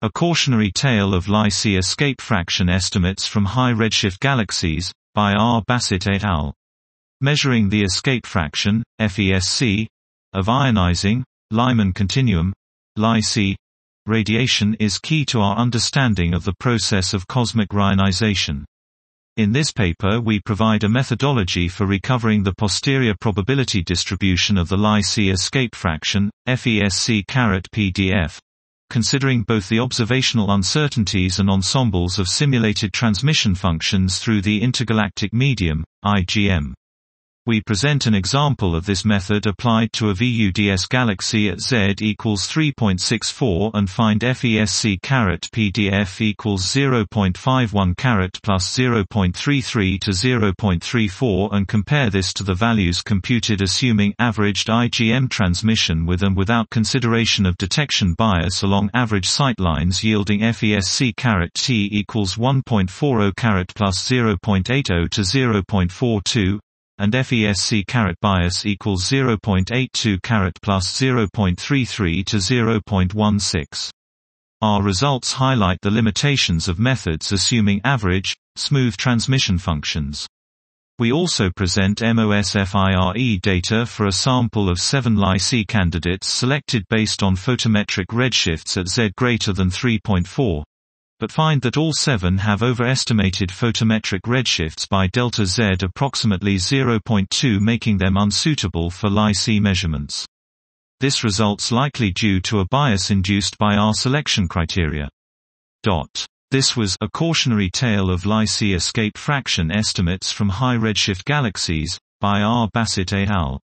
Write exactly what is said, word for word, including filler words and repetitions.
A Cautionary Tale of Lyce Escape Fraction Estimates from High Redshift Galaxies, by R. Bassett et al. Measuring the escape fraction, F E S C, of ionizing, Lyman continuum, Lyce radiation is key to our understanding of the process of cosmic reionization. In this paper we provide a methodology for recovering the posterior probability distribution of the Lyce escape fraction, F E S C-P D F, considering both the observational uncertainties and ensembles of simulated transmission functions through the intergalactic medium, I G M. We present an example of this method applied to a V U D S galaxy at Z equals three point six four and find F E S C-P D F equals zero point five one plus zero point three three to zero point three four and compare this to the values computed assuming averaged I G M transmission with and without consideration of detection bias along average sightlines, yielding F E S C-T equals one point four zero plus zero point eight zero to zero point four two, and F E S C-bias equals zero point eight two plus zero point three three to zero point one six. Our results highlight the limitations of methods assuming average, smooth transmission functions. We also present MOSFIRE data for a sample of seven Lyce candidates selected based on photometric redshifts at Z greater than three point four. But find that all seven have overestimated photometric redshifts by delta Z approximately zero point two, making them unsuitable for Lyce measurements. This results likely due to a bias induced by our selection criteria. This was A Cautionary Tale of Lyce Escape Fraction Estimates from High Redshift Galaxies, by R. Bassett et al.